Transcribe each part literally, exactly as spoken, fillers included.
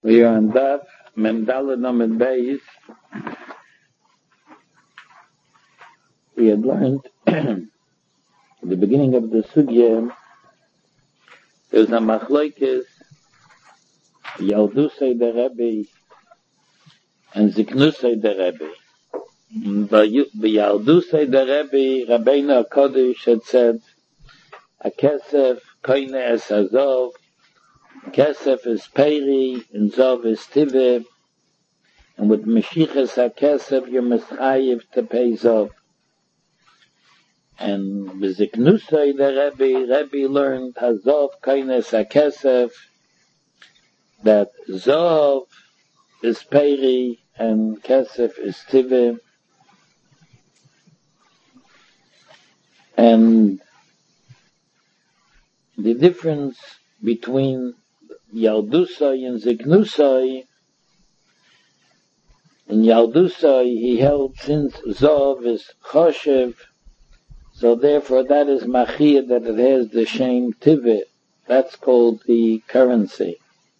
We are on Daf Mem Daled Amud Beis. We had learned at the beginning of the sugya there was a machlokes Yaldusei the Rebbe and Ziknusei the Rebbe. By Yaldusei the Rebbe, Rabbeinu HaKodesh had said, a kesef koine es hazov, kesef is peri, and zov is tive, and with Meshichas HaKesef you're mischayiv to pay zov. And B'ziknusei the Rebbe, Rebbe learned hazov koine es HaKesef, that zov is peri, and kesef is tive, and the difference between Yaldusai and Ziknusai, in Yaldusai he held since Zov is Choshev, so therefore that is Machir, that it has the Shem Tivit. That's called the currency.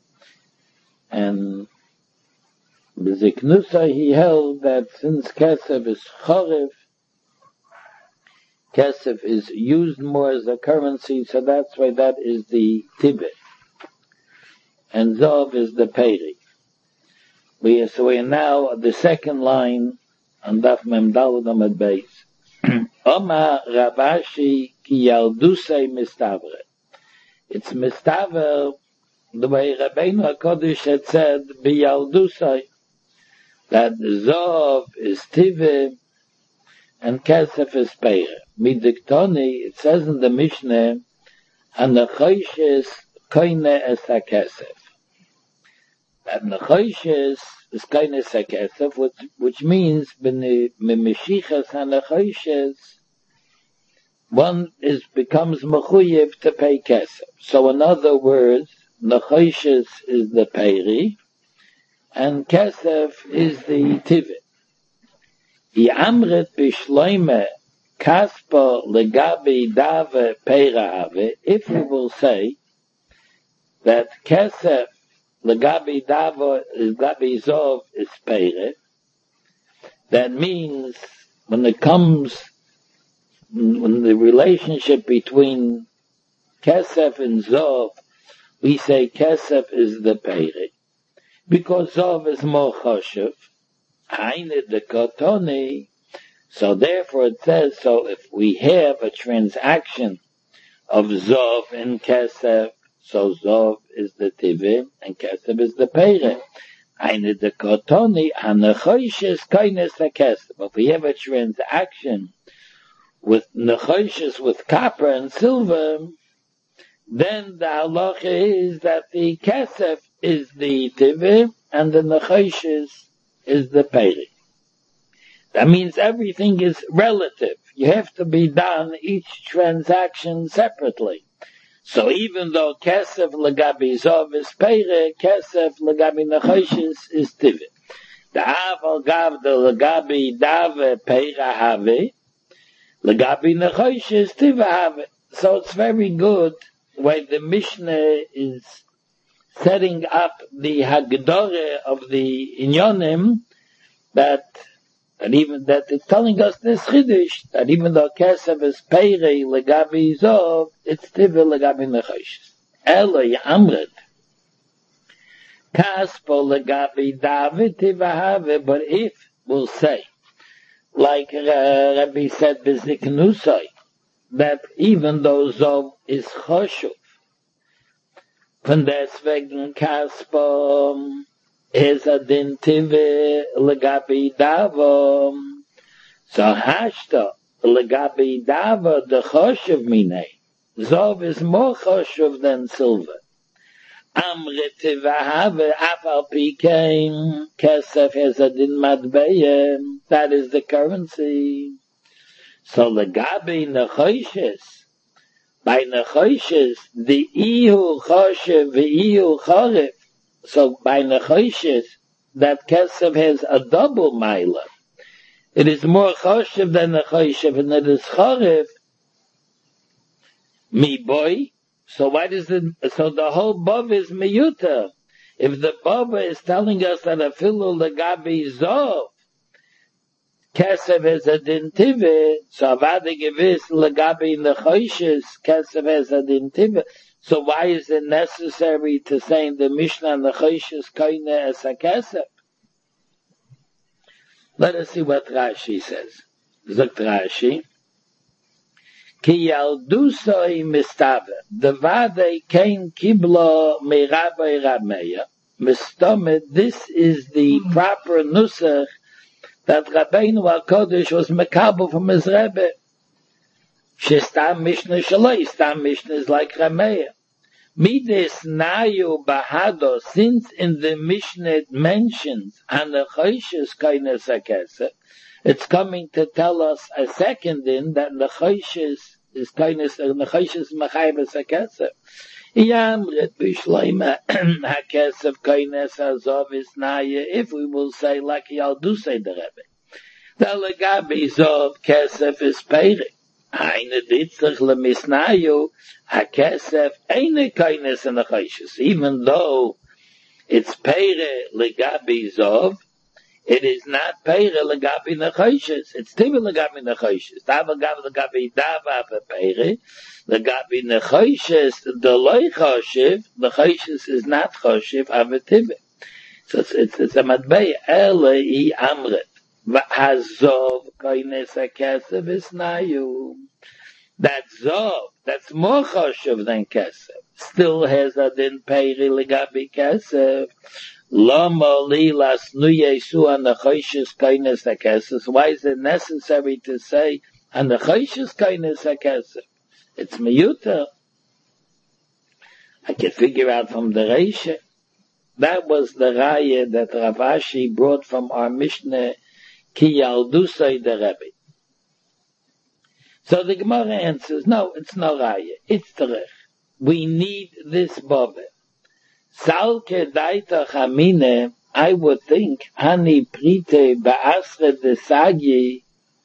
And Ziknusai he held that since Kesef is Chorev, Kesef is used more as a currency, so that's why that is the Tibet. And Zov is the Peri. We are, so we are now at the second line on Daf Mem Daled Amud Beis. Oma Ravashi ki Yaldusei mistavre. It's mistavre the way Rabbeinu HaKodesh had said, Bi Yaldusei, that Zov is Tive and Kesef is Peri. Midiktoni, it says in the Mishnah, Hanachoshes koine es hakesef. That Nachoshes is koine es hakesef, which, which means, B'mishichas Hanachoshes, one is, becomes mechuyev to pay kesef. So in other words, Nachoshes is the peri, and kesef is the tivit. Yamret b'shloime Kaspa legabi dave peirave, if we will say that kesef legabi dave legabi zov is peire, that means when it comes, when the relationship between kesef and zov, we say kesef is the peire, because zov is more choshev, haine de kotoni. So therefore it says, so if we have a transaction of Zov and Kesef, so Zov is the Tivim and Kesef is the Peire. Eine de Kotoni, Hanachoshes koines HaKesef. If we have a transaction with Nachoshes, with copper and silver, then the halacha is that the Kesef is the Tivim and the Nachoshes is the Peire. That means everything is relative. You have to be done each transaction separately. So even though kesef legabi zov is peire, kesef legabi nachoshes is tivit. The aval gav the legabi dave peire have, legabi nachoshes tivit have. So it's very good when the Mishnah is setting up the hagdore of the inyonim, that And even that it's telling us this chiddush, that even though kesef is peirei legabi zov, it's tivah legabi nechoshes. Elo yamred. Kaspo legabi david tivah have, but if we'll say, like uh, Rabbi said, beziknusai, that even though zov is choshuv, von deswegen kaspo is a din tive legabi davo. So hashta legabi davo the choshev mine. Zov is more choshev than silver. Amre tive have afal pikein kesef has a din matbeyem. That is the currency. So legabi nechoshes. By nechoshes, the ihu choshev v'ihu choref. So by Nechoshes, that Kesef has a double Maila. It is more Choshev than Nechoshev, and it is Chorev. Mi boy. So why does it, so the whole Bov is Miyuta. If the Baba is telling us that a filu legabi zov, kesef is a din tive, so avada gevis legabi nechoishes, kesef is a din tive. So why is it necessary to say in the Mishnah nechoishes koine as a kesef? Let us see what Rashi says. Zogt Rashi, Ki yaldusoi mistave, the vade kein kibla me Rabbi Rameya, mistomet, this is the mm-hmm. proper nusach that Rabbeinu HaKodesh was mekabel from his Rebbe. Shestam Mishnah Shaloi, Stam Mishnah is like Rameya. Mides nayu bahado, since in the Mishnah it mentions anachoishes kaines hakesef, it's coming to tell us a second in that nechoishes is kaines nechoishes machayves hakesef. Yamret bishleima hakesef kaines azov is naya. If we will say like y'all do say the Rebbe, the legabi zov kesef is peirik. Eine ditzach lemisnayu hakesef eine kaines in the chayshes. Even though it's peire legabi zov, it is not peire legabi nechayshes. It's tibi legabi nechayshes. Dava gav legabi dava peire legabi nechayshes. The loy choshev, the chayshes is not choshev avetibe. So it's it's, it's a matbei elei amret. V'hazov kaines hakesef isnayu. That zov, that's more choshev than kesef, still has a din peiri legabi kesef. Lama li lasnu yesu anachoishes kaines hakesef. Why is it necessary to say anachoishes kaines hakesef? It's miyuta. I can figure out from the Reisha. That was the raya that Rav Ashi brought from our Mishnah, Ki yaldusay the Rebbe. So the Gemara answers, no, it's no raya, it's terech. We need this bove. Salke daita chamine, I would think, hani prite ba'asre desagi,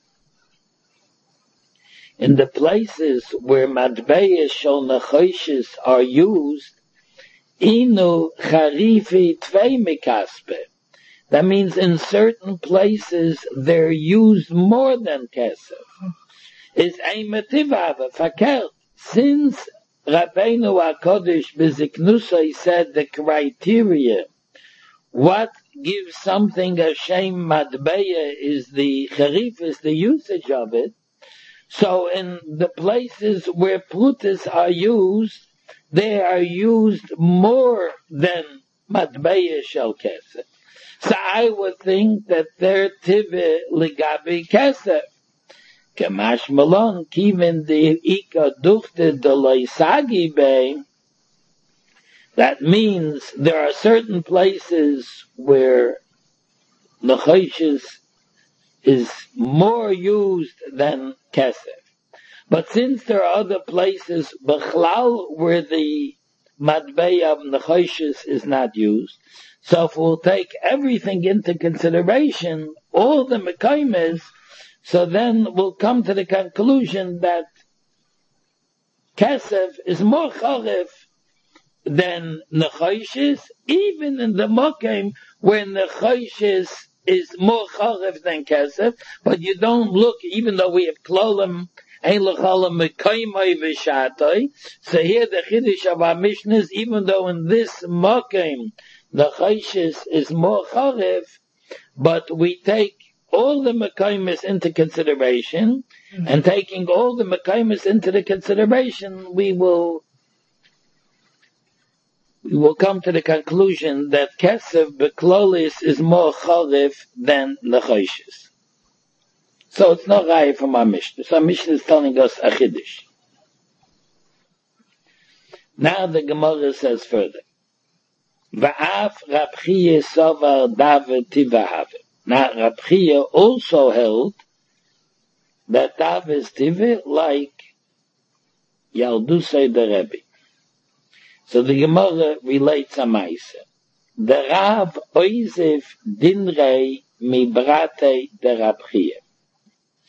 in the places where matbeyes shol nechoishes are used, inu charifi tvei mikaspe. That means in certain places they're used more than kesef. Is ein metivava fakert. Since Rabbeinu HaKodesh Beziknusai said the criteria, what gives something a shem matbeya is the charif, is the usage of it. So in the places where plutas are used, they are used more than matbeya shel kesef. So I would think that they're tive ligabi kesef. Kamash malon kiven the ika duchte de loisagi bay. That means there are certain places where nechoishes is more used than kesef. But since there are other places, b'chlal, where the matbei of nechoishes is not used, so if we'll take everything into consideration, all the mekaymes, so then we'll come to the conclusion that kesef is more charif than nechoishes, even in the mokem where nechoishes is more charif than kesef. But you don't look, even though we have klolim, ein lecholim mekoymai v'shatoi. So here the chiddush of our Mishnah is, even though in this mokem nechoishes is more charif, but we take all the mekaymes into consideration, mm-hmm. and taking all the mekaymes into the consideration, we will we will come to the conclusion that kesef beklolis is more charif than nechoishes. So it's not raya from our Mishnah. So our Mishnah is telling us a chiddush. Now the Gemara says further, Va'af Rab Chiya Sovar David Tivahave. Now, Rab Chiya also held that Tav is Tive like Yaldusay the Rebbe. So the Gemara relates a Maisa. The Rav Oizef Dinrei mi Brate the Rab Chiya.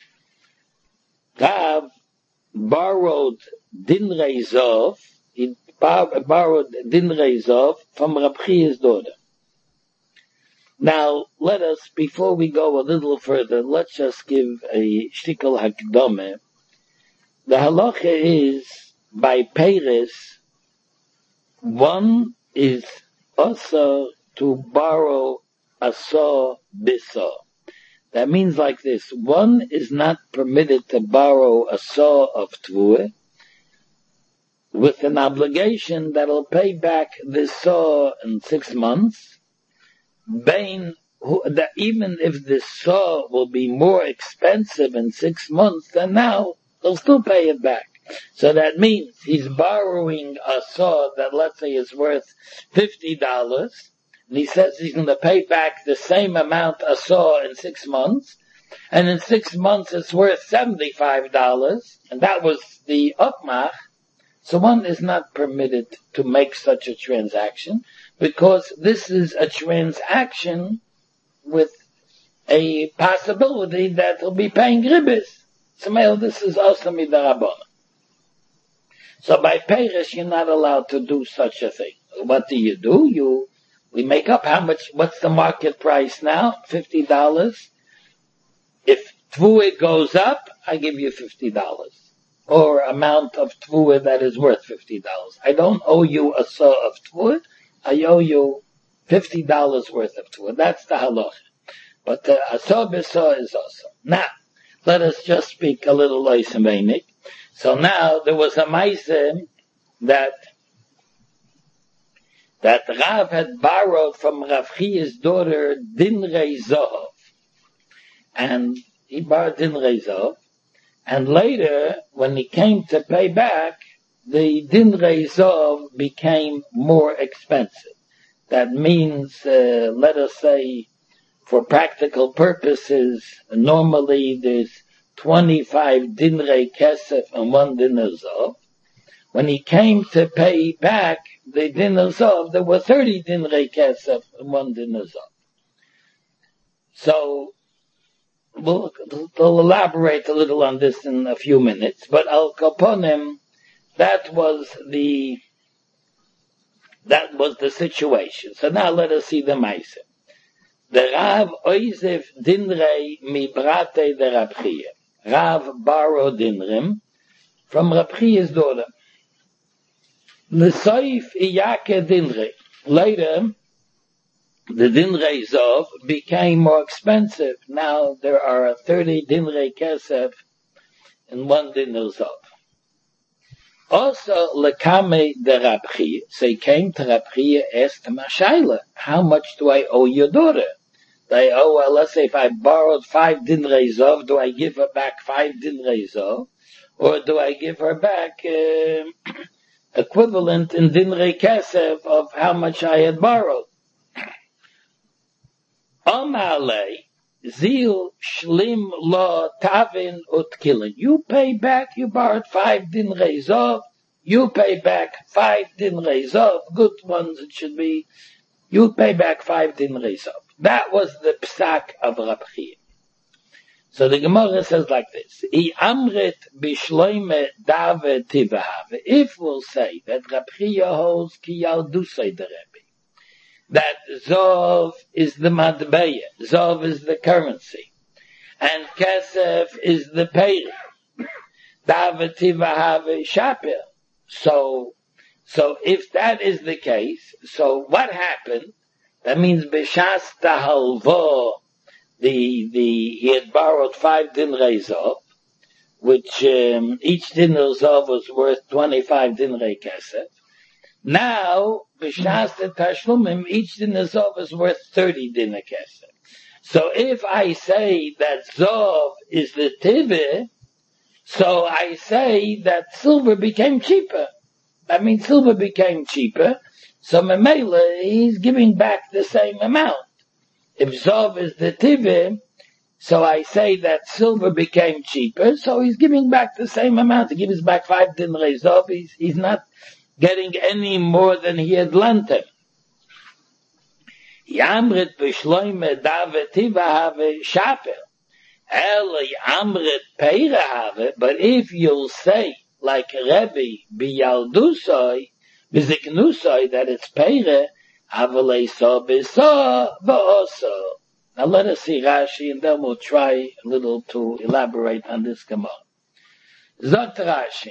Rav borrowed Dinrei Zov, he bar- borrowed dinrei zov from Rab Chiya's daughter. Now, let us, before we go a little further, let's just give a shtickle hakdome. The halacha is, by Peres, one is also to borrow a saw bisaw. That means like this: one is not permitted to borrow a saw of tvua with an obligation that'll pay back this saw in six months. Bain, who, that even if this saw will be more expensive in six months than now, they'll still pay it back. So that means he's borrowing a saw that, let's say, is worth fifty dollars, and he says he's going to pay back the same amount a saw in six months, and in six months it's worth seventy-five dollars, and that was the upmach. So one is not permitted to make such a transaction, because this is a transaction with a possibility that he'll be paying ribbis. So this is also midarabona. So by Peres, you're not allowed to do such a thing. What do you do? You, we make up how much, what's the market price now? fifty dollars. If tvua goes up, I give you fifty dollars. Or amount of tvua that is worth fifty dollars. I don't owe you a saw of tvua. I owe you fifty dollars worth of tvua. That's the halacha. But uh, a saw b'saw is also. Now, let us just speak a little loisemeinik. So now there was a maise that that Rav had borrowed from Rav Chiya's daughter dinrei zov, and he borrowed dinrei zov, and later when he came to pay back, the dinrei zov became more expensive. That means, uh, let us say, for practical purposes, normally there's twenty-five dinrei kesef and one dinar zov. When he came to pay back the dinar zov, there were thirty dinrei kesef and one dinar zov. So, we'll, we'll elaborate a little on this in a few minutes, but al kaponim, that was the, that was the situation. So now let us see the maise. The Rav oizef dinrei mi brate de Rab Chiya. Rav borrowed dinrim from Rab Chiya's daughter. L'soif iyake dinrei. Later, the dinrei zov became more expensive. Now there are thirty dinrei kesef and one dinar zov. Also, lekame de Rab Chiya. So he came to Rab Chiya, asked him a shaila, how much do I owe your daughter? They owe, well, let's say if I borrowed five dinrei zov, do I give her back five dinrei zov? Or do I give her back uh, equivalent in dinrei kesef of how much I had borrowed? Amale, zil shlim lo tavin utkilin. You pay back, you borrowed five dinrei zov, you pay back five dinrei zov, good ones it should be, you pay back five dinrei zov. That was the psak of Rab Chiya. So the Gemara says like this: I amrit bishloime dave tivahave. If we'll say that Rab Chiya holds ki yaldusay the Rebbe, that zov is the madbeya, zov is the currency, and kesef is the payri, dave tivahave shapir. So, so if that is the case, so what happened? That means b'shas tahalvo, the the he had borrowed five dinrei zov, which um, each dinar zov was worth twenty-five dinrei kesef. Now b'shas tashlumim, each dinar zov is worth thirty dinar kesef. So if I say that zov is the tiveh, so I say that silver became cheaper. That means silver became cheaper. So Memela, he's giving back the same amount. If Zov is the Tivim, so I say that silver became cheaper, so he's giving back the same amount. He gives back five dinrei Zov, he's, he's not getting any more than he had lent him. Yamrit b'shloime dave tiva have shaper. El yamrit peira have, but if you'll say, like Rebbe b'yaldusoi, V'ziknusoi, that it's peire, avalei so b'so v'oso. Now let us see Rashi, and then we'll try a little to elaborate on this Gemara. Zot Rashi.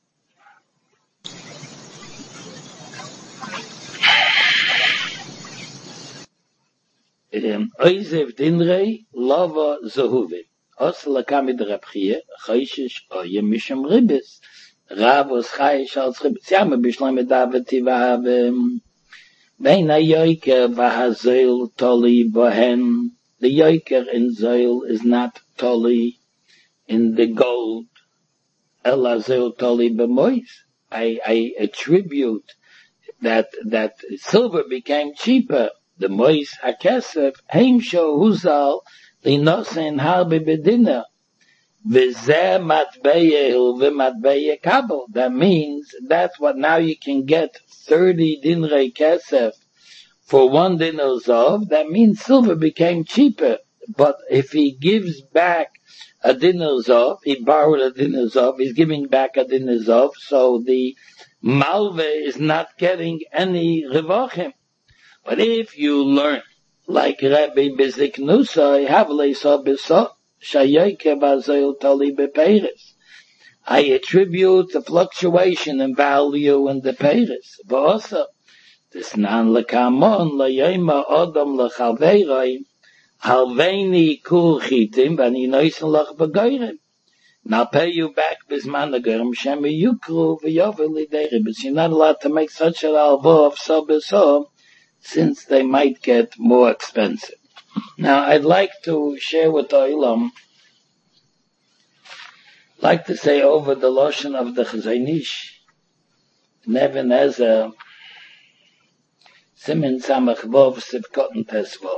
Oizev dinrei lava zehuvim. Osla kamid rabchie, chayshish oyem misham ribis. Ravos chayish al tzribis. Yama bishlam edavati vahavim. Bein ha-yoiker vahazoil toli bohen. The yoiker in zoil is not toli in the gold. Ela zoil toli b'mois. I, I attribute that, that silver became cheaper. The mois hakesef heimsho huzal linosen harbe bedina v'zeh matbeye hu v'matbeye kabel. That means that's what now you can get thirty dinrei kesef for one dinar zov. That means silver became cheaper. But if he gives back a dinar zov, he borrowed a dinar zov, he's giving back a dinar zov, so the malve is not getting any revochim. But if you learn, like Rabbi Beziknusa, Havle so beso, Shayike bazoil tali bepeiris. I attribute the fluctuation in value in the peiris. But also, this nan lekamon, layema odom lechalveiroi, halveini kul chitim, vani noisen lach begoirim. And I'll pay you back bisman agerim, shemi yukru, v'yovel lideri. But you're not allowed to make such an albo of so beso, since they might get more expensive. Now, I'd like to share with the Olam, like to say over the Lashon of the Chazaynish, Nevin Ezer, Simin Samach Vov, Sivkot Tes Vov.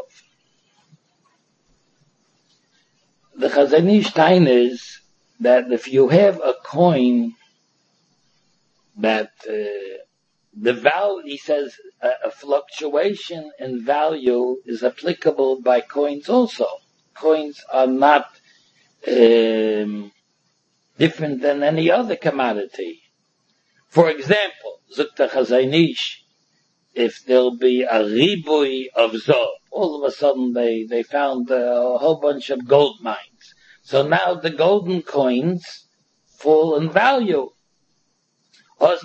The Chazaynish time is that if you have a coin that uh, the value, he says, a, a fluctuation in value is applicable by coins also. Coins are not um, different than any other commodity. For example, Zukta Chazaynish, if there'll be a ribui of zov, all of a sudden they, they found a whole bunch of gold mines. So now the golden coins fall in value. I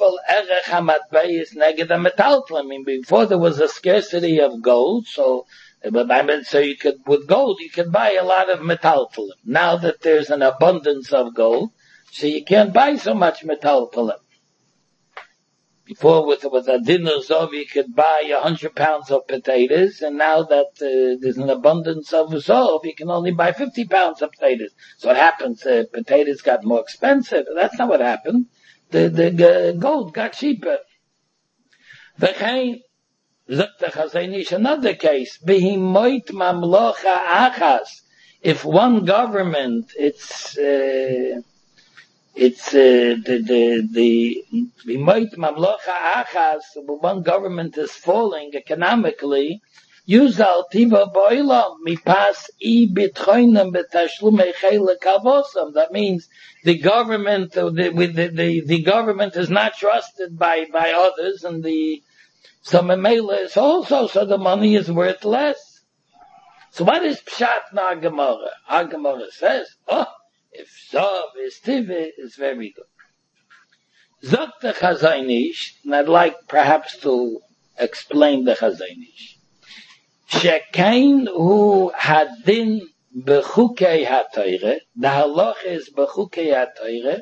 mean, before there was a scarcity of gold, so, but I mean, so you could, with gold, you could buy a lot of metaltalum. Now that there's an abundance of gold, so you can't buy so much metaltalum. Before, with, with a dinar zov, you could buy a hundred pounds of potatoes, and now that uh, there's an abundance of zov, you can only buy fifty pounds of potatoes. So what happens? Uh, potatoes got more expensive. That's not what happened. The, the uh, gold got cheaper. V'chein, zok the Chazaynish, another case, behimoit mamlocha achas. If one government, it's, uh, it's, uh, the, the, the, behimoit mamlocha achas, one government is falling economically, Yuzal tiva boilam mipas I bitchoinem betashlume chele kavosam. That means the government, the, the, the, the government is not trusted by, by others, and the, some emela is also, so the money is worth less. So what is pshat na Gemara? Our Gemara says, oh, if Zav is tive, it's very good. Zok the Chazaynish, and I'd like perhaps to explain the Chazaynish. Shekain hu hadin bechukei ha-Torah, the halach is bechukei ha-Torah,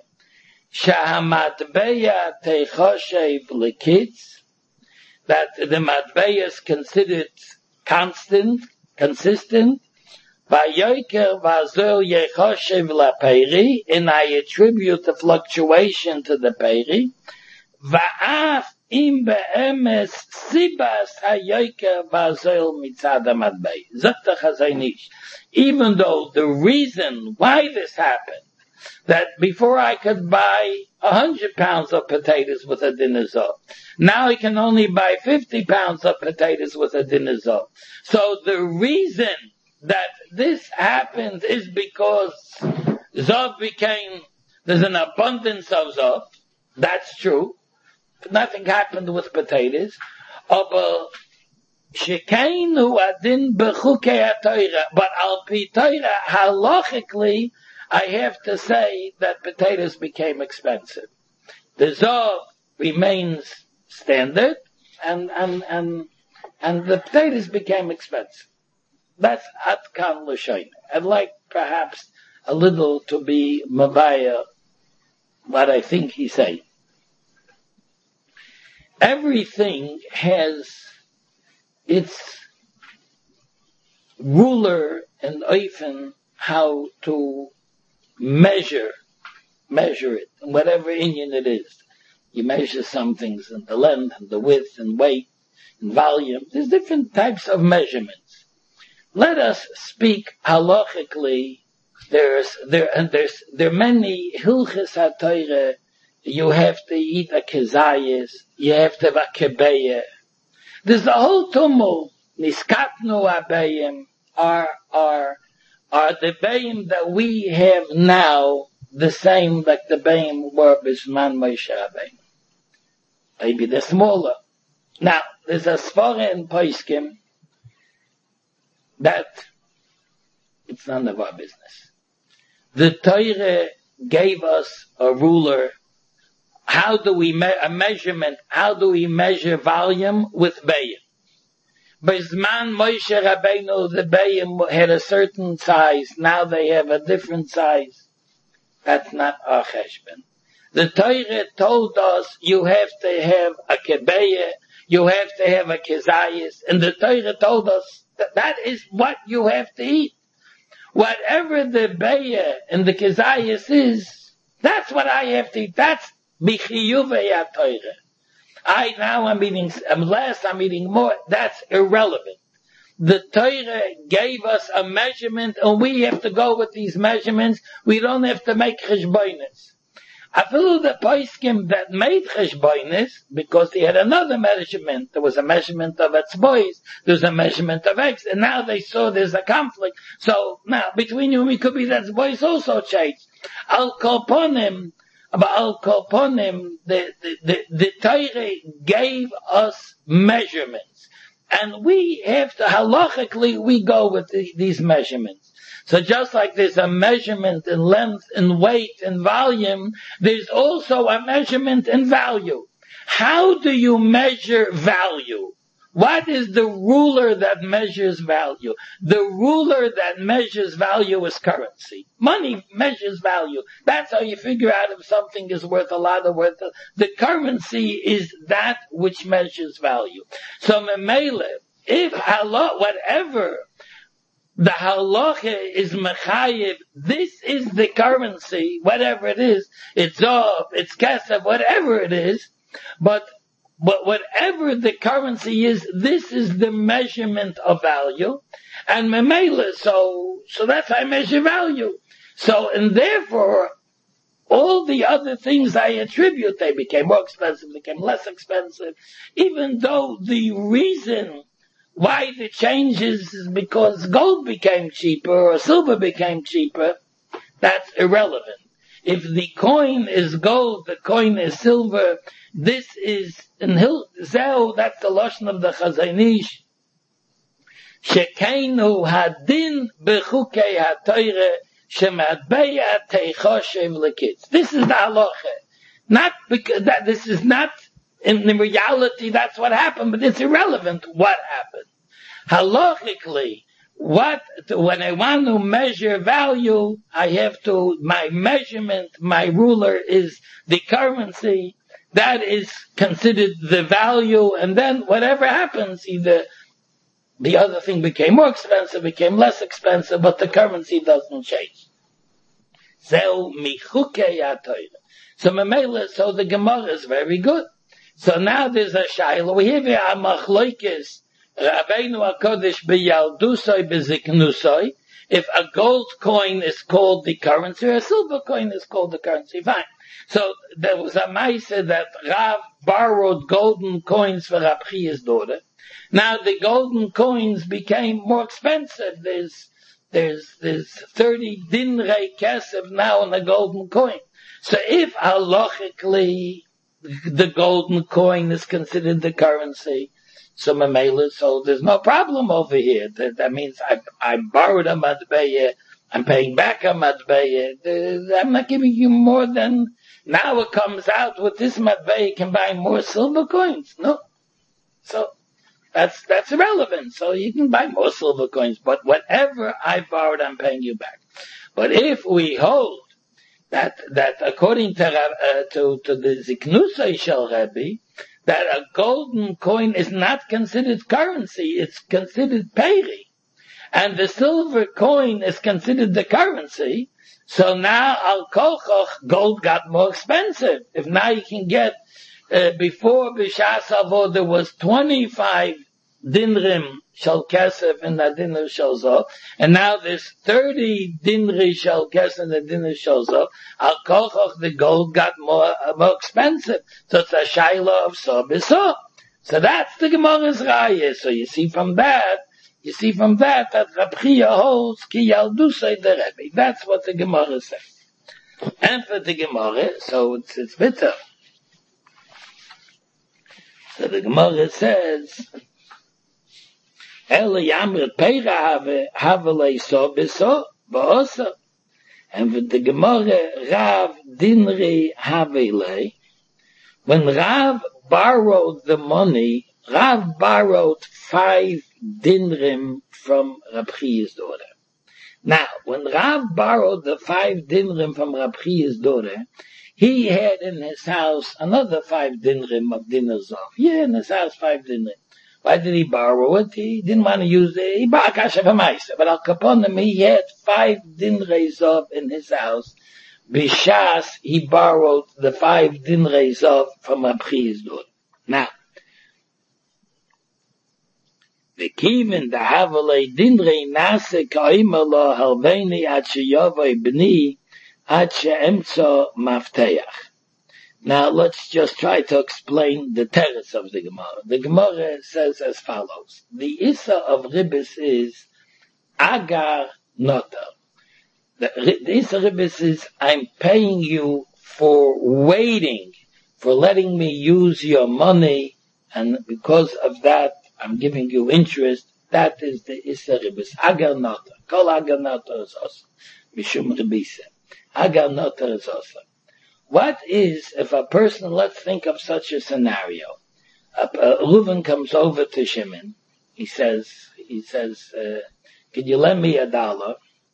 shahamatbeya techoshev lekitz, that the matbeya is considered constant, consistent, vayoker vazol yechoshev la-peri, and I attribute the fluctuation to the peri, va'af im be'emes sibas hayoker vazol mitzad ha-matbeya. Zot the Chazaynish. Even though the reason why this happened, that before I could buy a hundred pounds of potatoes with a dinar zov, now I can only buy fifty pounds of potatoes with a dinar zov. So the reason that this happened is because zov became, there's an abundance of zov. That's true. nothing happened with potatoes. Aber shekeinu adin bechukei HaTorah. But al pi Torah, halachically, I have to say that potatoes became expensive. The Zov remains standard, and, and, and, and the potatoes became expensive. That's Atkan L'Shoina. I'd like perhaps a little to be Mavaya, what I think he's saying. Everything has its ruler and oifen how to measure, measure it, whatever Indian it is. You measure some things in the length and the width and weight and volume. There's different types of measurements. Let us speak halachically. There's, there, and there's, there are many hilchas HaTorah. You have to eat a kezayis. You have to have a kebeya. There's the whole tumult. Niskatnu abayim are, are, are the bayim that we have now the same like the bayim were Bishman Moshe Rabbeinu. Maybe they're smaller. Now, there's a svara in Poskim that it's none of our business. The Torah gave us a ruler. How do we me- a measurement? How do we measure volume with bayim? Bizman Moshe Rabbeinu, the bayim had a certain size. Now they have a different size. That's not our cheshbon. The Torah told us you have to have a kebeya, you have to have a kezayis, and the Torah told us that that is what you have to eat. Whatever the beya and the kezayis is, that's what I have to eat. That's bichiyuvei HaTorah. I now I'm eating, I'm less, I'm eating more. That's irrelevant. The Torah gave us a measurement, and we have to go with these measurements. We don't have to make cheshbonis. I feel the poskim that made cheshbonis, because he had another measurement. There was a measurement of etzbois, there was a measurement of eggs, and now they saw there's a conflict. So now between you and me could be that etzbois also changed. Al kolponim, but al kolponim, the the the, the Torah gave us measurements. And we have to, halachically, we go with the, these measurements. So just like there's a measurement in length and weight and volume, there's also a measurement in value. How do you measure value? What is the ruler that measures value? The ruler that measures value is currency. Money measures value. That's how you figure out if something is worth a lot or worth a... The currency is that which measures value. So, memele, if halach, whatever the halacha is mechayev, this is the currency, whatever it is, it's off, it's kesef, whatever it is, but But whatever the currency is, this is the measurement of value. And memela, so, so that's how I measure value. So, and therefore, all the other things I attribute, they became more expensive, became less expensive, even though the reason why the changes is because gold became cheaper or silver became cheaper, that's irrelevant. If the coin is gold, the coin is silver, this is in Hil Zeu, that's the lashon of the Chazon Ish. Shekeinu hadin bechukei haTorah shematbeya teichoshev lekitz. This is the halacha. Not because that this is not in the reality. That's what happened, but it's irrelevant what happened. Halachically, what when I want to measure value, I have to my measurement, my ruler is the currency. That is considered the value, and then whatever happens, either the other thing became more expensive, became less expensive, but the currency doesn't change. Zeu michukei haTorah. So memela, so the Gemara is very good. So now there's a shayla. We have a machloikis Rabbeinu HaKodesh b'yaldusoi b'ziknusoi. If a gold coin is called the currency, or a silver coin is called the currency, fine. So there was a ma'aseh that Rav borrowed golden coins for Rab Chiya's daughter. Now the golden coins became more expensive. There's there's there's thirty dinrei kesef now on a golden coin. So if halachically the golden coin is considered the currency. So Mamela, so there's no problem over here. That, that means I, I borrowed a matbeya, I'm paying back a matbeya. I'm not giving you more than, now it comes out with this matbeya you can buy more silver coins. No. So, that's, that's irrelevant. So you can buy more silver coins, but whatever I borrowed, I'm paying you back. But if we hold that, that according to, uh, to, to the Ziknusay Shel Rebbe, that a golden coin is not considered currency, it's considered peri. And the silver coin is considered the currency, so now al kolchoch, gold got more expensive. If now you can get, uh, before B'shas Avo there was twenty-five dinrim shel kesef in the dinner shel zov, and now there's thirty dinri shel kesef in the dinner shel zov. Al kolchoch, the gold got more uh, more expensive. So it's a shaila of so b'so. So that's the Gemara's raya. So you see from that, you see from that that Rab Chia holds ki yaldusay the Rebbe. That's what the Gemara says. And for the Gemara, so it's it's bitter. So the Gemara says, Ele yamret peira have have leiso biso ba'osa. And with the Gemara, Rav dinri have lei. When Rav borrowed the money, Rav borrowed five dinrim from Rab Chia's daughter. Now, when Rav borrowed the five dinrim from Rab Chia's daughter, he had in his house another five dinrim of dinner zov. Yeah, in his house five dinrim. Why did he borrow it? He didn't want to use it. He bought kasha v'maisa. But al kaponim, he had five dinrei zov in his house. B'shas, he borrowed the five dinrei zov from Rab Chia's daughter. Now, the kivin, the havalei dinrei nase ka'ima lo halveini ad sheyavai b'ni ad she'emtzo mafteach. Now let's just try to explain the teretz of the Gemara. The Gemara says as follows. The Issa of Ribis is Agar Nota. The, the Issa Ribis is I'm paying you for waiting, for letting me use your money, and because of that I'm giving you interest. That is the Issa Ribis. Agar Nota. Kol Agar Nota is also. Mishum Ribisa. Agar Nota is also. What is if a person, let's think of such a scenario. A, a Reuven comes over to Shimon. He says, he says, uh, could you lend me a dollar?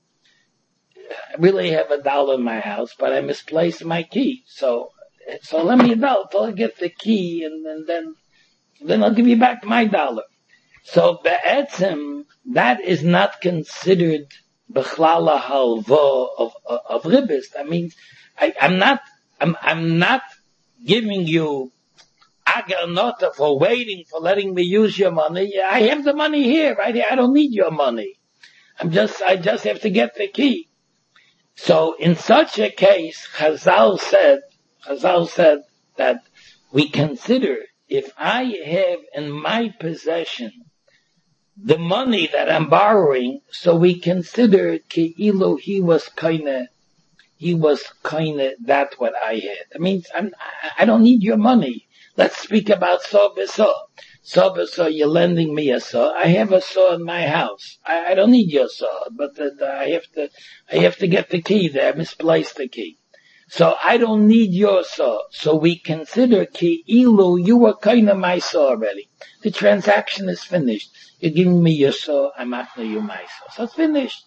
I really have a dollar in my house, but I misplaced my key. So, so lend me a dollar till I get the key, and, and then, then I'll give you back my dollar. So, be'etzim, that is not considered b'chlala halvo of, of, of ribis. That means, I, I'm not, I'm, I'm not giving you agar nota for waiting, for letting me use your money. I have the money here, right here. I don't need your money. I'm just, I just have to get the key. So in such a case, Chazal said, Chazal said that we consider if I have in my possession the money that I'm borrowing, so we consider ki'ilu he was kinda He was kind of that what I had. I mean, I'm, I don't need your money. Let's speak about saw b'saw. Saw b'saw, you're lending me a saw. I have a saw in my house. I, I don't need your saw, but the, the, I have to, I have to get the key there. I misplaced the key. So I don't need your saw. So we consider ki ilu, you were kind of my saw already. The transaction is finished. You're giving me your saw, I'm after you my saw. So it's finished.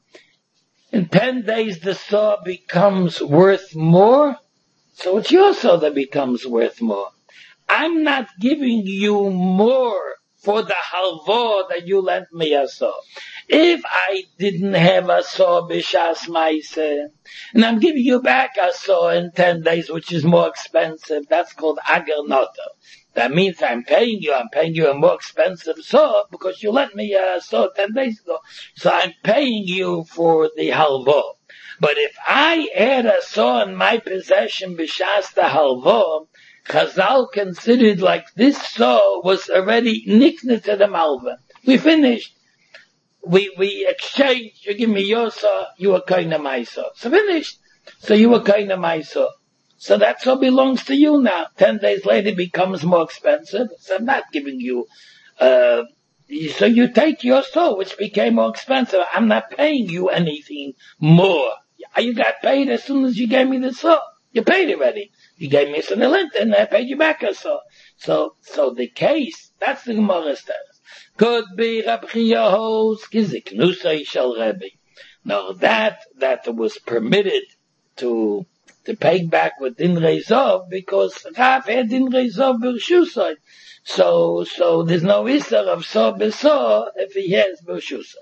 In ten days, the saw becomes worth more, so it's your saw that becomes worth more. I'm not giving you more for the halvo that you lent me a saw. If I didn't have a saw b'shas ma'aseh, and I'm giving you back a saw in ten days, which is more expensive, that's called agar nota. That means I'm paying you, I'm paying you a more expensive saw because you lent me a saw ten days ago. So I'm paying you for the halvo. But if I had a saw in my possession b'shas the halvo, Chazal considered like this saw was already nikna to the malva. We finished. We, we exchanged. You give me your saw, you were kind of my saw. So finished. So you were kind of my saw. So that saw belongs to you now. Ten days later it becomes more expensive. So I'm not giving you, uh, so you take your saw, which became more expensive. I'm not paying you anything more. You got paid as soon as you gave me the saw. You paid already. You gave me a lint and I paid you back a saw. So, so the case, that's the Gemara says. Could be Reb Chia holds Giziknusay Shel Rebbe. Now that, that was permitted to, to pay back with Din Rezov because Rav had Din Rezov Bershusay. So, so there's no Isser of Saw Besaw if he has Bershusay.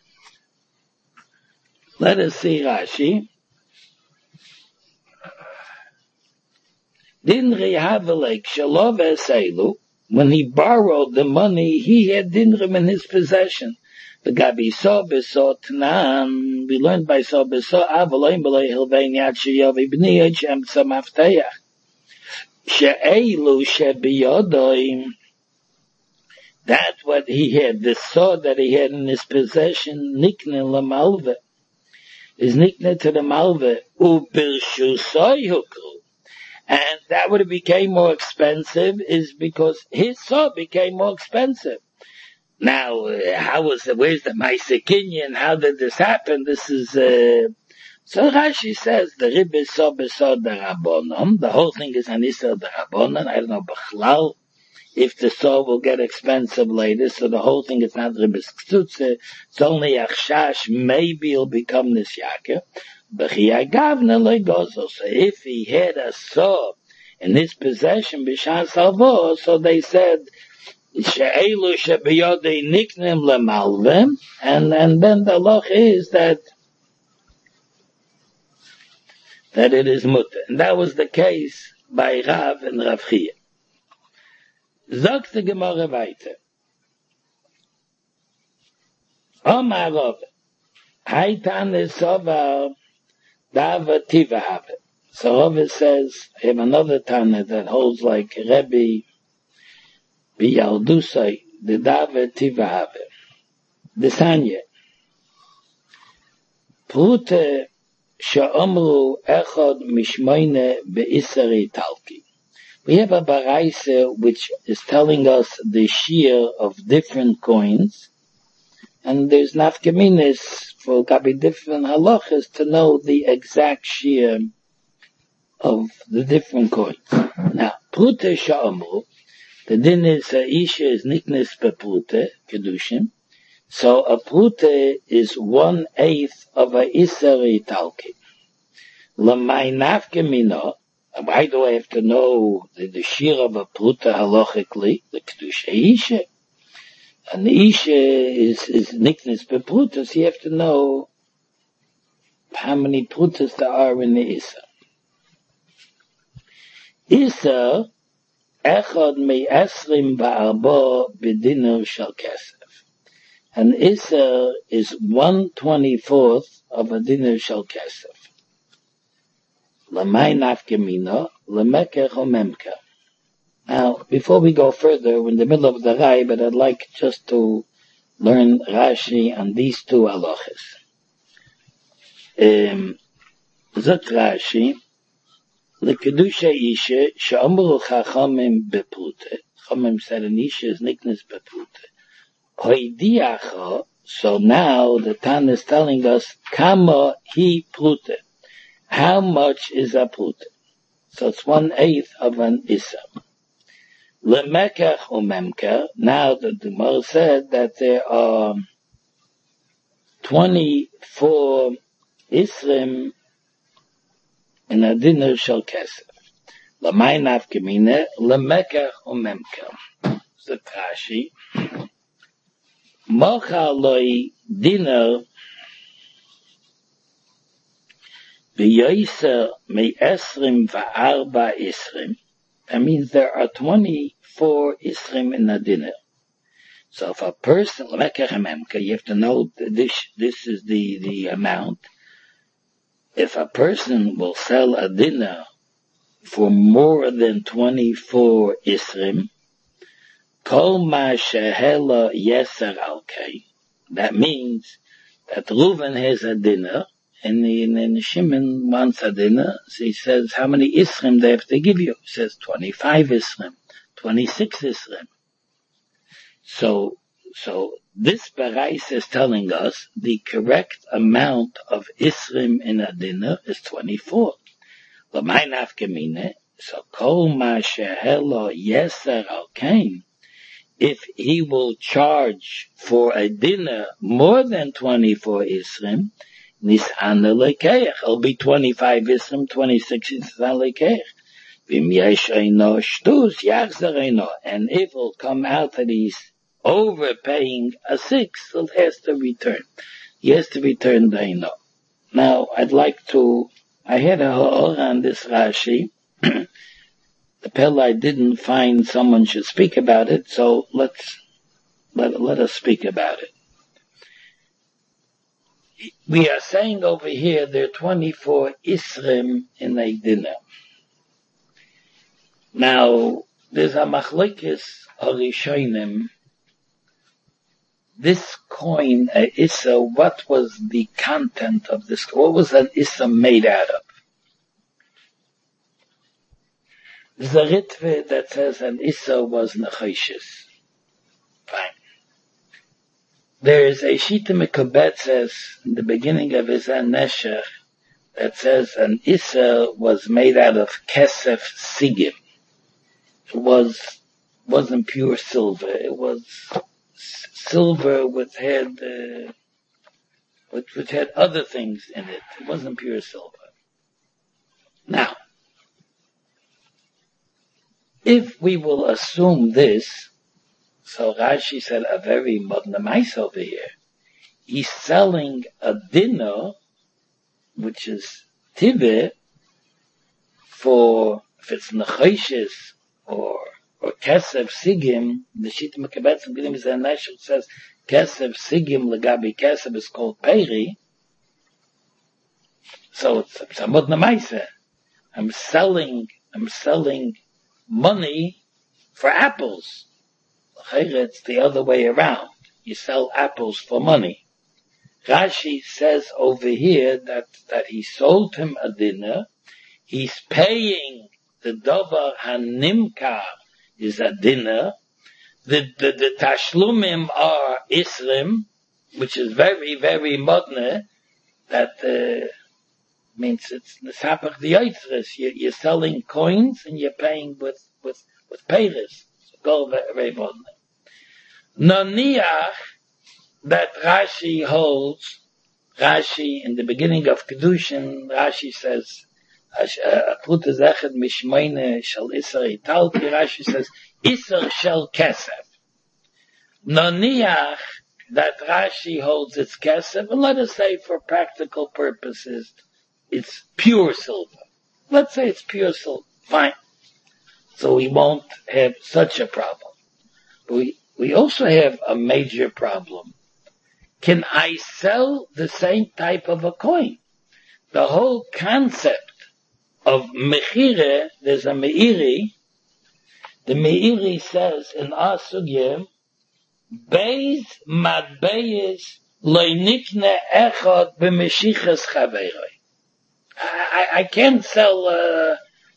Let us see Rashi. Din Rehavelek Shalov Eselu, when he borrowed the money, he had dinrim in his possession. The Gabi Saw Besaw Tnan, we learned by Saw Besaw, Avaloim B'lei Hilvein Yad Sheyav Ibniyah Shem Tzamafteach. She'elu She'biyodoim, that what he had, the saw that he had in his possession, Nikne L'malve, is Nikne to the Malve, U'Birshusay Hukru. And that would have became more expensive is because his saw became more expensive. Now, uh, how was the, where's the Maisa Kinyan? How did this happen? This is, uh, so Rashi says, the Ribbe saw besod the Rabbonon. The whole thing is an Isser the Rabbonon. I don't know, Bechlal, if the saw will get expensive later. So the whole thing is not Ribbe's Ktutze. It's only Achshash. Maybe it'll become Nisyaka. So if he had a saw in his possession, B'Shan Salvo, so they said, She'elu she'biyodei niknem lemalvem, and, and then the loch is that, that it is mutter. And that was the case by Rav and Rav Chia. Sagt the Gemara weiter. Omar Rav, Haitan is Sovar, Dava Tiva have it. So Rav says, I have another Tana that holds like Rebbe B'Yaldusay, the Dava Tiva have it. The Sanya. Prute Sha'omru Echad Mishmoine Be'isari Talki. We have a Baraisa which is telling us the shear of different coins, and there's nafkaminis for gabi different halachas to know the exact shear of the different coins. Now, prute sha'amru, the din is a isha is niknes beprute, kedushim, so a prute is one eighth of a isari talki. Lamay nafkamino, why do I have to know the, the shear of a prute halachically, the kedusha isha? And the Isha is, is Niknes Beprutas, you have to know how many Prutas there are in the Issa. Issa, Echad me Esrim Ba'arba B'diner Shal Kesef. And Issa is one twenty-fourth of a dinner Shal Kesef. Lamay Nafkemina, Lamekech Omemka. Now, before we go further, we're in the middle of the Rai, but I'd like just to learn Rashi on these two halachas. Um, Zot Rashi, L'kedusha isha, she'amru chachamim beprute. Chachamim said an isha is niknes beprute. Hoidiacha, so now the Tan is telling us, kama hi prute. How much is a prute? So it's one eighth of an issa. Lemekach umemka, now the Gemara said that there are twenty-four isrim in a dinner shel kesef. Lamay nafkemine, lemekach umemka. So Rashi, mocha loi dinner v'yoyser me esrim va'arba isrim. That means there are twenty-four isrim in a dinner. So if a person, you have to know this, this is the, the amount. If a person will sell a dinner for more than twenty-four isrim, kol ma shehela yeser alkei. That means that Reuven has a dinner, And in, in Shimon wants a dinner, so he says, how many Isrim they have to give you? He says, twenty-five Isrim, twenty-six Isrim. So, so this Barais is telling us the correct amount of Isrim in a dinner is twenty-four. L'may nafkamine, so kol ma shehelo yeser al kain, if he will charge for a dinner more than twenty-four Isrim, Nis'ana lekeich, it'll be twenty-five Isrim, twenty-six Nis'ana lekeich. V'im yesh eino shtus yachzer eino, and if it'll come out that he's overpaying a six, he has to return. He has to return the eino. Now, I'd like to, I had a ha'or on this Rashi. The Pella didn't find someone should speak about it, so let's, let, let us speak about it. We are saying over here there are twenty-four Isrim in a dinner. Now, there's a machlekes harishonim. This coin, a Issa, what was the content of this? What was an Issa made out of? There's a ritve that says an Issa was nechoshes. Fine. There is a Shita Mekabet says in the beginning of his Neshech that says an Issa was made out of kesef sigim. It was, wasn't pure silver. It was silver which had, uh, which, which had other things in it. It wasn't pure silver. Now, if we will assume this, so Rashi said a very modern mice over here. He's selling a dinner, which is tive, for, if it's nechoshes or, or kesef sigim, the Shita Mekabetz in Gdim Zaneshel says kesef sigim legabi kesef is called peri. So it's, it's a modern mice. I'm selling, I'm selling money for apples. It's the other way around. You sell apples for money. Rashi says over here that, that he sold him a dinner. He's paying the davar hanimkar is a dinner. The, the, the tashlumim are isrim, which is very, very modern. That, uh, means it's nesapach the yitzres. You, you're selling coins and you're paying with, with, with payers. So go very, very modern. Noniach, that Rashi holds, Rashi, in the beginning of Kedushin, Rashi says, Pruta Zechet Mishmoine Shal Isser Italti, Rashi says, Isser Shal Kesef. Noniach, that Rashi holds its Kesef, and let us say for practical purposes, it's pure silver. Let's say it's pure silver. Fine. So we won't have such a problem. We, We also have a major problem. Can I sell the same type of a coin? The whole concept of mechire, there's a meiri. The meiri says in our sugya, Beis madbeis loinikne echad b'meshiches chaveroi. I, I can't sell, uh,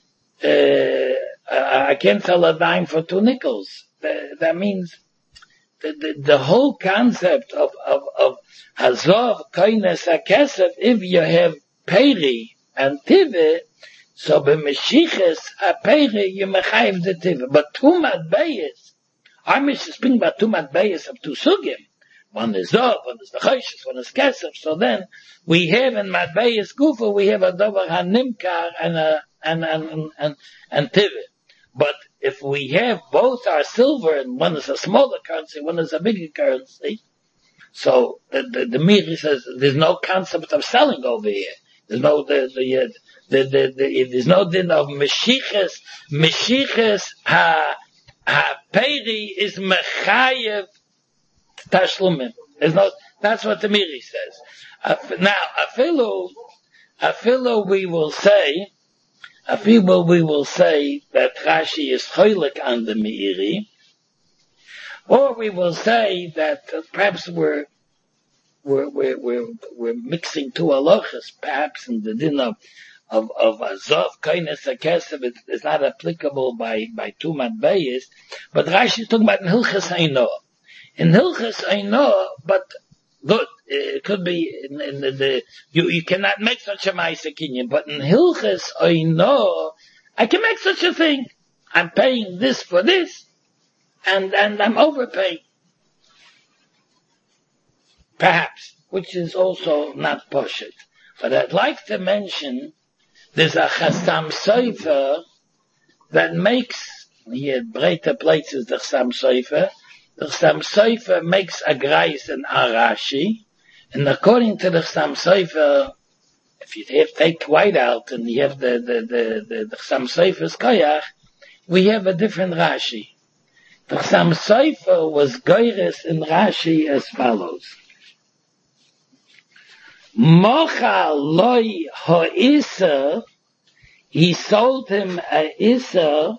uh, I can't sell a dime for two nickels. That, that means The, the, the whole concept of, of, of Hazov, Koines, HaKesef, if you have Peri and Tive, so b'Meshiches, HaPeri, you mechayiv the Tive. But Tumat Beis, our Mishnah is speaking about Tumat Beis of two Sugim. One is Zov, one is Nechoshes, one is Kesef. So then, we have in Matbeis Gufa, we have a Dover HaNimkar and a, and, and, and, and, and Tive. But if we have both our silver and one is a smaller currency, one is a bigger currency, so the the, the Meiri says there's no concept of selling over here. There's no the the the, the, the there's no din of meshiches meshiches ha ha peri is mechayev tashlumim. There's no. That's what the Meiri says. Uh, now afilu afilu we will say. Afilu we will say that Rashi is cholik on the Meiri, or we will say that uh, perhaps we're we're, we're, we're, we're mixing two halachas, perhaps in the din of, of, of Azov, Kainas, Akesef, it, it's not applicable by, by two matbayis, but Rashi is talking about in Hilchas Einoah. In Hilchas Einoah, but good, it could be in, in the, the you, you cannot make such a Ma'aseh Kinyan, but in Hilchas Einoah, I can make such a thing. I'm paying this for this, and, and I'm overpaying. Perhaps, which is also not Poshet. But I'd like to mention, there's a Chassam Sofer that makes, here, Breite places the Chassam Sofer, the Chassam Sofer makes a Greis in Arashi, and according to the Chassam Sofer, if you have take white out and you have the, the, the, the, the Chassam Sofer's Koyach, we have a different Rashi. The Chassam Sofer was Goyres in Rashi as follows. Mocha loy ha'isa, he sold him a isa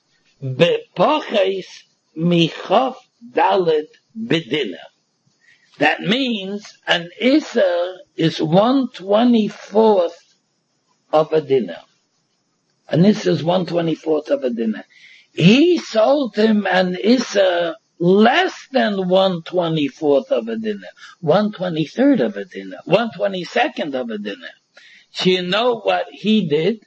bepoches michof dalet bedina. That means an isa is one twenty-fourth of a dinner. An isa is one twenty-fourth of a dinner. He sold him an isa less than one twenty-fourth of a dinner, one twenty-third of a dinner, one twenty-second of a dinner. So you know what he did?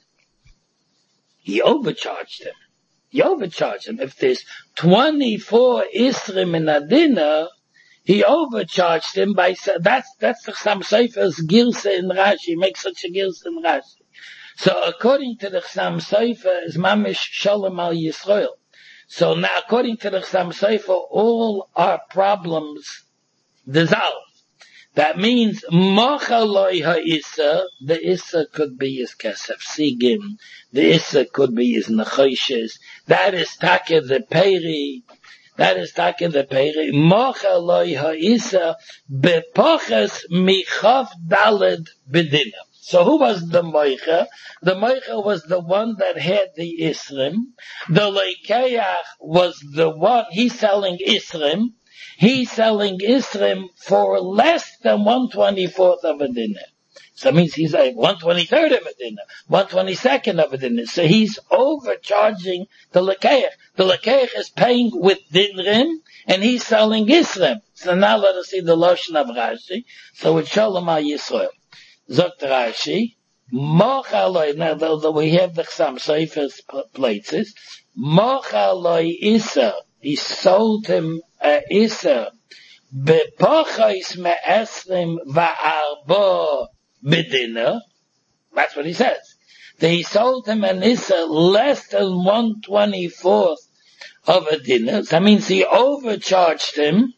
He overcharged him. He overcharged him. If there's twenty-four isrim in a dinner, he overcharged him by, that's, that's the Chassam Sofer's Girsa in Rashi. He makes such a Girsa in Rashi. So according to the Chassam Sofer, is Mamish Shalom al Yisrael. So now, according to the Chassam Sofer, all our problems dissolve. That means, Mochaloi ha'isa, the isa could be his kesef sigim, the isa could be his nechoshes, that is take the peri, that is take the peri, Mochaloi ha'isa, bepoches michav daled bedina. So who was the Moicha? The Moicha was the one that had the Isrim. The Leikeach was the one, he's selling Isrim. He's selling Isrim for less than one twenty-fourth of a dinner. So that means he's like one twenty-third of a dinner, one twenty-second of a dinner. So he's overcharging the Leikeach. The Leikeach is paying with dinrim, and he's selling Isrim. So now let us see the Lashon of Rashi. So it's Shalom HaYisrael. Zogt Rashi, Mochaloi, now though we have the Chassam Sofer's places, Mochaloi Isa, he sold him a Isa, Bepochais me'esrim va'arbo bedina, that's what he says. That he sold him an Isa less than one twenty-fourth of a dinner, that means he overcharged him,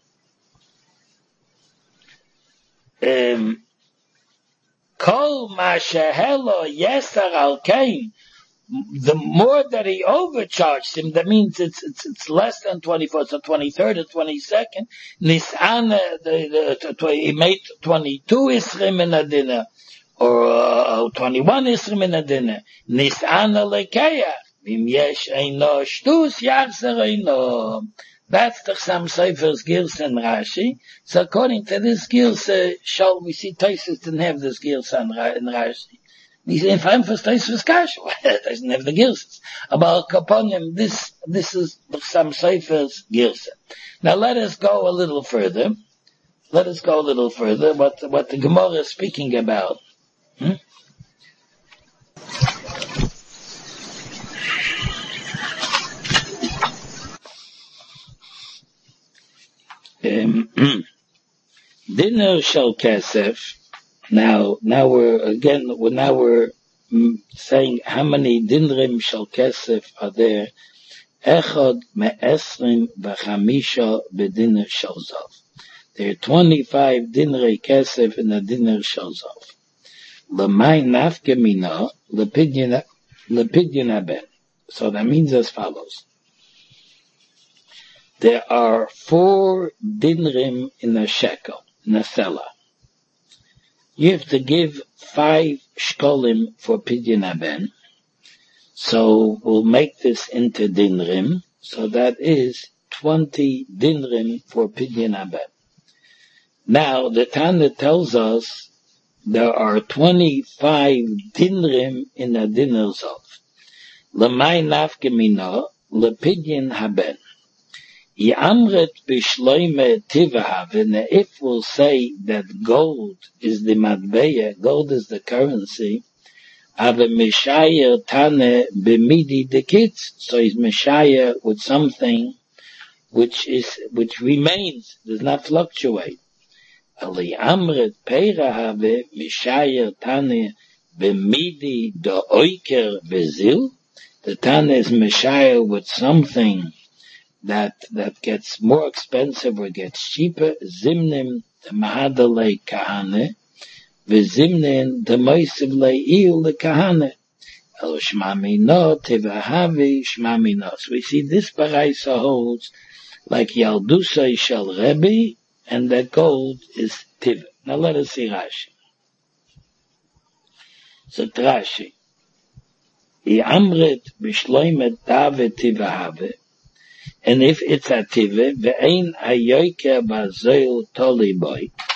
um, Kol mashehelo yeser al kain. The more that he overcharged him, that means it's it's, it's less than twenty-fourth, so twenty-third or twenty-second. Nis'ana, the, the, the, he made twenty-two isrim in a dinner, or uh, twenty-one isrim in a dinner. Nis'ana lekeya, vim yesh eino shtus yachzer eino. That's the Chassam Sofer's Girsa in Rashi. So according to this Girsa, shall we see Tosfos didn't have this Girsa in Rashi. He's in for Tosfos Kasha. It doesn't have the Girsas. About Kaponim, this, this is the Chassam Sofer's Girsa. Now let us go a little further. Let us go a little further. What, what the Gemara is speaking about. Hmm? Um, dinner shel kesef. Now, now we're again. Now we're mm, saying how many dinrim shel kesef are there. Echad me'esrim v'chamisha bedinner shel zav. There are twenty-five dinrei kesef in a dinner shel zav. L'may nafke mina lepidyon lepidyon haben. So that means as follows. There are four dinrim in a shekel, in a seller. You have to give five shkolim for pidyon haben. So we'll make this into dinrim. So that is twenty dinrim for pidyon haben. Now, the Tana tells us there are twenty-five dinrim in a dinner zov. Lemay nafke mina, lepidyin haben. Yamret bishloime tivahave, if we'll say that gold is the matbeya, gold is the currency, ave mishayer tane bemidi de kids, so he's mishayer with something which is, which remains, does not fluctuate. Ali amret peira have mishayer tane bemidi de oiker bezil, the tane is mishayer with something that that gets more expensive or gets cheaper. Zimnim the mahadale kahane, v'zimnin the moisiv le'il the kahane. El shmami no tevahavi shmami no. So we see this baraisa holds like Yaldusay shel Rebbe, and that gold is tiv. Now let us see Rashi. So Rashi, I amret b'shloimet dave tivahave. And if it's a tive, ve'ein hayoyke bazoil toli boy,